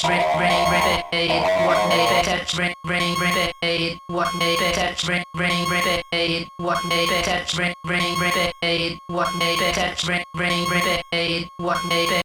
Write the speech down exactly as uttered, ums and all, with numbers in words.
ring ring ring what may they touch ring ring ring what may they touch ring ring ring what may they touch ring ring ring what may they touch ring ring ring what may they